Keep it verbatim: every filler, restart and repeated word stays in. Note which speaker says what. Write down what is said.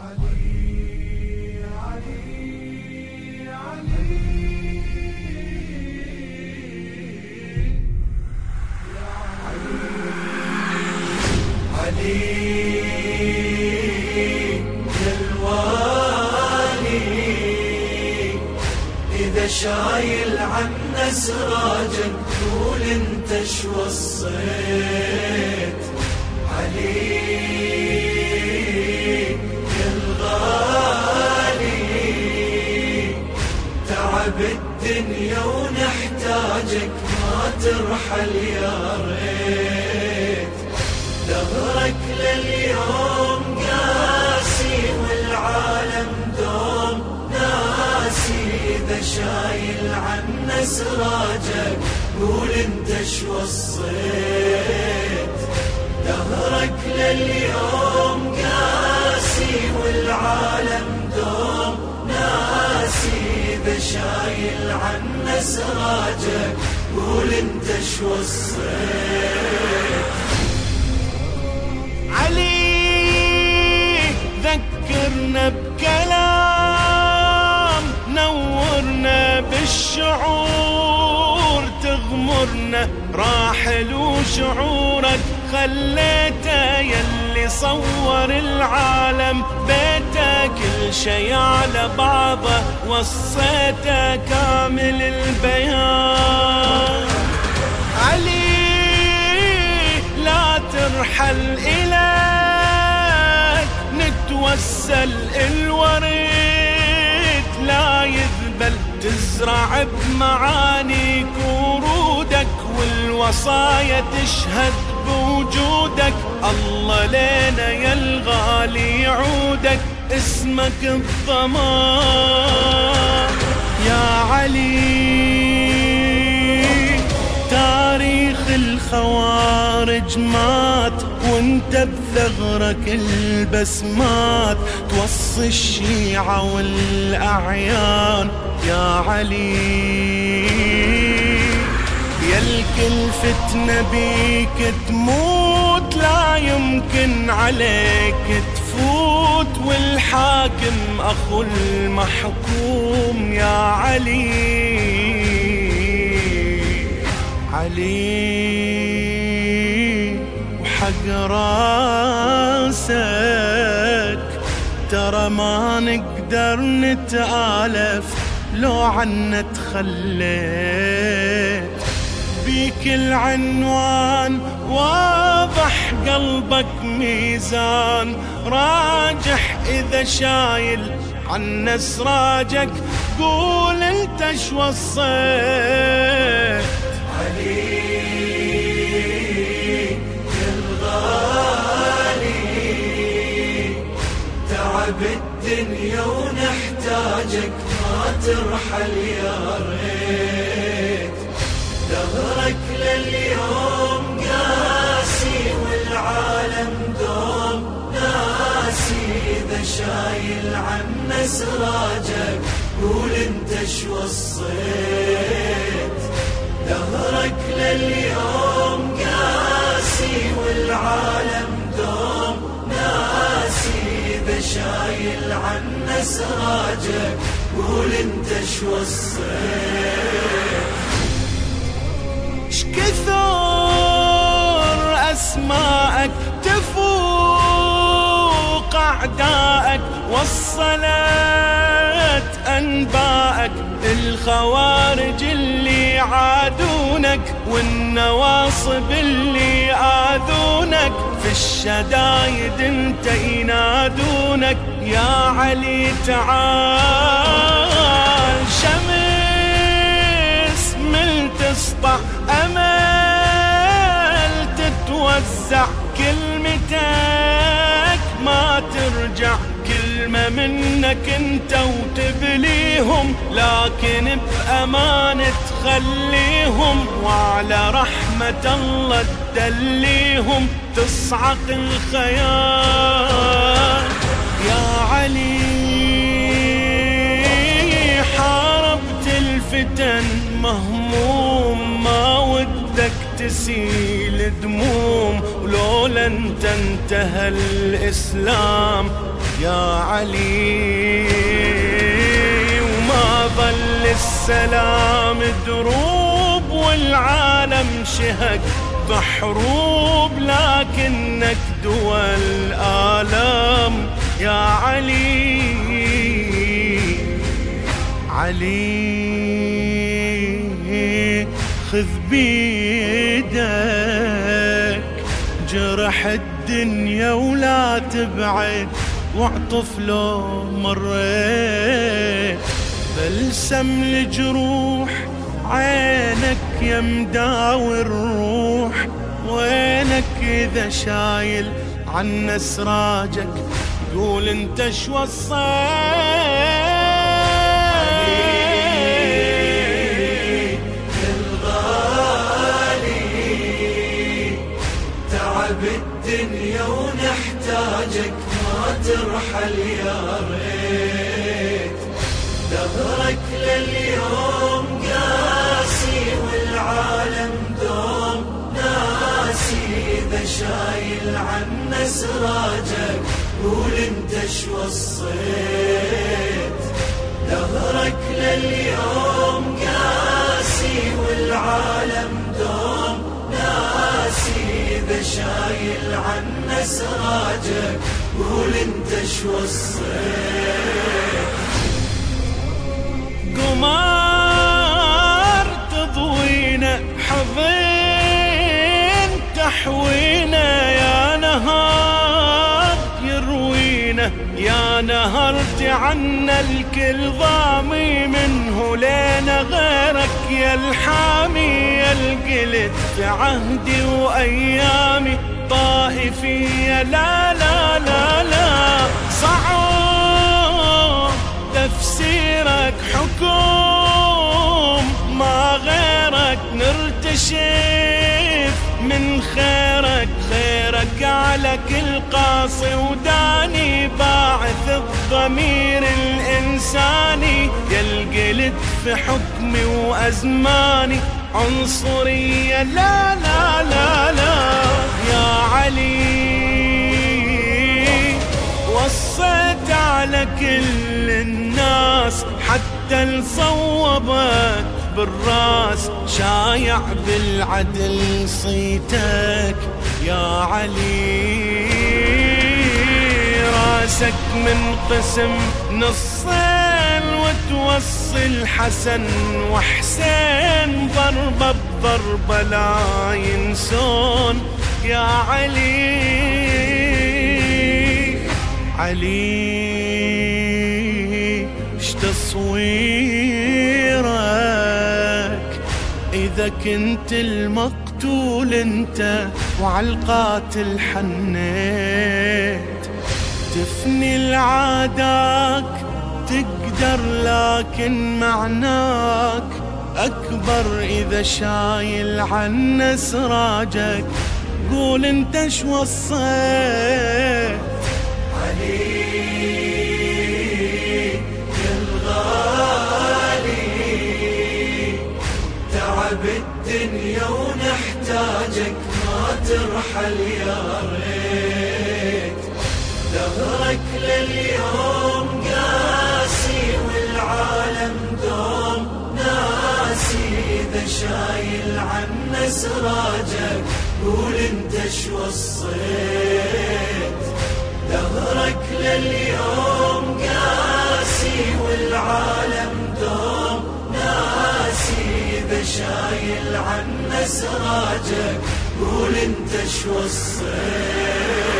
Speaker 1: علي علي علي علي يا الوالي، إذا شايل عنا سراجك قول انت شو وصيت. علي يا الغالي، تعب الدنيا ونحتاجك ما ترحل يا ريت. دهرك لليوم قاسي والعالم دوم ناسي، إذا شايل عنا سراجك قول انت شو وصيت. دهرك لليوم قاسي والعالم دوم ناسي، إذا شايل عنا سراجك قول انت شو وصيت.
Speaker 2: علي ذكرنا بكلام، نورنا بالشعور، تغمرنا راحل وشعورك خليته يلي صور العالم بيته، كل شي على بعضه وصيته كامل البيان. علي لا ترحل إليك نتوسل الوريد، لا يذبل تزرع بمعانيك ورودك، والوصايا تشهد بوجودك. الله لينا يا الغالي يعودك، اسمك الضمان يا علي. تاريخ الخوارج مات وانت بثغرك البسمات، توصي الشيعة والأعيان يا علي. يا الكل فتنة بيك تموت، لا يمكن عليك تفوت، والحاكم أخو المحكوم يا علي. علي وحق راسك ترى ما نقدر نتآلف لو عنا تخليت، بيك العنوان واضح قلبك ميزان راجح، إذا شايل عنا سراجك قول انت شو وصيت.
Speaker 1: علي يا الغالي، تعب الدنيا ونحتاجك ما ترحل يا ريت. دهرك لليوم قاسي والعالم دوم ناسي، إذا شايل عنا سراجك قول انت شو وصيت. دهرك لليوم قاسي والعالم دوم ناسي، إذا شايل عنا سراجك قول انت شو وصيت.
Speaker 2: شكثر أسماءك تفوق أعدائك، وصلت أنباءك الخوارج اللي عادونك، والنواصب اللي آذونك، في الشدايد انت ينادونك يا علي. تعال شمس من تسطع أمل تتوزع، كلمتك ما ترجع، كلمة منك انت وتبليهم، لكن بأمان تخليهم، وعلى رحمة الله تدليهم، تصعق الخيال يا علي. حاربت الفتن مهموم، ما ودك تسيل دموم، ولولا انت انتهى الإسلام يا علي. وما ظل السلام دروب والعالم شهق بحروب، لكنك دول آلام يا علي. علي خذ بيدك جرح الدنيا ولا تبعد، واعطف لو مريت بلسم الجروح عينك يا مداوي الروح. وينك إذا شايل عنا سراجك قول انت شو وصيت.
Speaker 1: بالدنيا ونحتاجك ما ترحل يا ريت. دهرك لليوم قاسي والعالم دوم ناسي، إذا شايل عنا سراجك قول انت شو وصيت. دهرك لليوم قاسي والعالم دوم ناسي، إذا شايل عنا سراجك قول انت شو وصيت.
Speaker 2: قمار تضوينا حضين تحوينا، يا نهار يروينا يا نهرت عنا الكل ضامي منه لينا غيرك يا الحامي. يا القلت في عهدي وأيامي طائفية لا لا لا لا، صعب تفسيرك حكم ما غيرك نرتشف من خيرك. خيرك على كل قاصي وداني باعث الضمير الإنساني. يا القلت في حكمي وأزماني عنصرية لا لا لا لا يا علي. وصيت على كل الناس حتى الصوبك بالراس، شايع بالعدل صيتك يا علي. راسك من قسم نصين وتوصل حسن وحسين، ضربة بضربة لا ينسون يا علي. علي اش تصويرك إذا كنت المقتول انت وعالقاتل حنيت. تفني العاداك تقدر لكن معناك أكبر، إذا شايل عنا سراجك قول انت شو وصيت.
Speaker 1: علي يا الغالي تعب الدنيا ونحتاجك ما ترحل يا ريت. دهرك لليوم قاسي والعالم دوم ناسي، إذا شايل عنا سراجك قول انت شو وصيت. دهرك لليوم قاسي والعالم دوم ناسي، إذا شايل عنا سراجك قول انت شو وصيت.